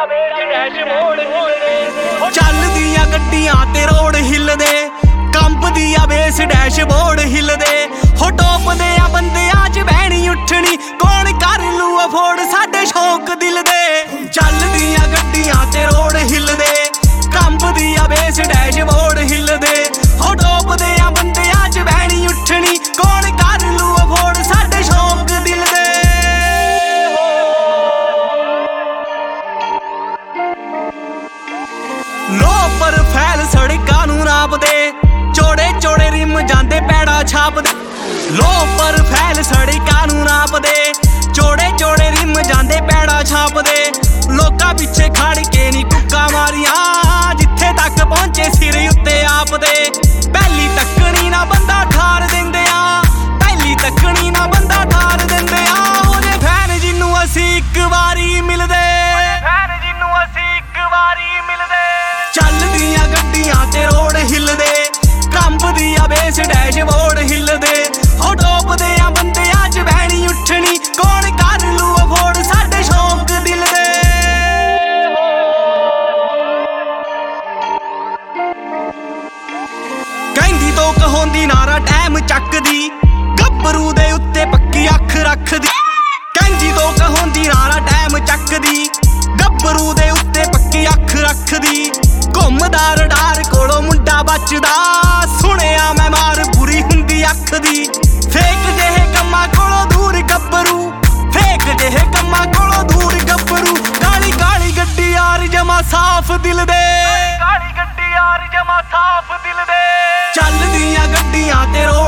ਚੱਲਦੀਆਂ ਗੱਡੀਆਂ ਤੇ ਰੋਡ ਹਿੱਲਦੇ, ਕੰਬਦੀ ਆ ਬੇਸ ਡੈਸ਼ਬੋਰਡ ਹਿੱਲਦੇ। ਹੋ ਟੋਪਦੇ ਆ ਬੰਦਿਆਂ 'ਚ ਬਹਿਣੀ ਉੱਠਣੀ, ਕੌਣ ਕਰ ਲੂ ਅਫੋਰਡ ਸਾਡੇ ਸ਼ੌਕ ਦਿਲ ਦੇ। ਚੱਲਦੀਆਂ ਗੱਡੀਆਂ ਤੇ ਰੋਡ ਹਿੱਲਦੇ, ਕੰਬਦੀ ਆ ਬੇਸ ਡੈਸ਼ਬੋਰਡ ਹਿੱਲਦੇ। ਹੋ ਟੋਪਦੇ ਆ ਬੰਦਿਆਂ 'ਚ ਬਹਿਣੀ ਉੱਠਣੀ, ਕੌਣ ਕਰ ਲੂ ਅਫੋਰਡ ਸਾਡੇ ਸ਼ੌਕ ਦਿਲ ਦੇ। ਲੋਫਰ ਫੈਲ ਸੜਕਾਂ ਨੂੰ ਨਾਪਦੇ, ਚੋੜੇ ਚੋੜੇ ਰਿਮ ਜਾਂਦੇ ਪੈੜਾ ਛਾਪਦੇ। ਲੋਫਰ ਫੈਲ ਸੜਕਾਂ ਨੂੰ ਨਾਪਦੇ, ਚੋੜੇ ਚੋੜੇ ਰਿਮ ਜਾਂਦੇ ਪੈੜਾ ਛਾਪਦੇ। ਲੋਕਾਂ ਪਿੱਛੇ ਖੜ ਕੇ ਨੀ ਕੁੱਕਾਂ ਮਾਰੀਆਂ, ਜਿੱਥੇ ਤੱਕ ਪਹੁੰਚੇ ਸਿਰ ਉੱਤੇ ਆਪਦੇ। ਪਹਿਲੀ ਤੱਕਣੀ ਨਾ ਬੰਦਾ ਠਾਰ ਦਿੰਦੇ ਆ, ਪਹਿਲੀ ਤੱਕਣੀ ਨਾ ਬੰਦਾ ਠਾਰ ਦਿੰਦੇ ਆ। ਉਹਦੇ ਫੈਨ ਜਿਹਨੂੰ ਅਸੀਂ ਇੱਕ ਵਾਰੀ ਮਿਲਦੇ, ਚੱਲਦੀਆਂ ਗੱਡੀਆਂ ਤੇ ਰੋਡ ਹਿੱਲਦੇ, ਕੰਬਦੀ ਆ ਬੇਸ ਡੈਸ਼ਬੋਰਡ ਹਿੱਲਦੇ। ਹੋ ਟੋਪਦੇ ਆ ਬੰਦਿਆਂ 'ਚ ਬਹਿਣੀ ਉੱਠਣੀ, ਕੌਣ ਕਰ ਲੂ ਅਫੋਰਡ ਸਾਡੇ ਸ਼ੌਕ ਦਿਲ ਦੇ। ਕਹਿੰਦੀ ਤੋਂ ਕਹੋਂਦੀ ਨਾਰਾ ਟਾਈਮ ਚੱਕਦੀ, ਗੱਭਰੂ ਦੇ ਉੱਤੇ ਪੱਕੀ ਅੱਖ ਰੱਖਦੀ। ਕਹਿੰਦੀ ਤੋਂ ਕਹੋਂਦੀ ਨਾਰਾ ਟਾਈਮ ਚੱਕਦੀ, ਗੱਭਰੂ ਦੇ ਉੱਤੇ ਪੱਕੀ ਅੱਖ ਰੱਖਦੀ। ਘੁੰਮਦਾ ਰਡਾਰ ਕੋਲੋਂ ਮੁੰਡਾ ਬਚਦਾ, ਸੁਣਿਆ ਮੈਂ ਮਾਰ ਬੁਰੀ ਹੁੰਦੀ ਅੱਖ ਦੀ। ਫੇਕ ਜਿਹੇ ਕੰਮਾਂ ਕੋਲੋਂ ਦੂਰ ਗੱਭਰੂ, ਫੇਕ ਜਿਹੇ ਕੰਮਾਂ ਕੋਲੋਂ ਦੂਰ ਗੱਭਰੂ। ਕਾਲੀ ਕਾਲੀ ਗੱਡੀ ਯਾਰ ਜਮਾ ਸਾਫ਼ ਦਿਲ ਦੇ, ਕਾਲੀ ਗੱਡੀ ਯਾਰ ਜਮਾ ਸਾਫ਼ ਦਿਲ ਦੇ। ਚੱਲਦੀਆਂ ਗੱਡੀਆਂ ਤੇ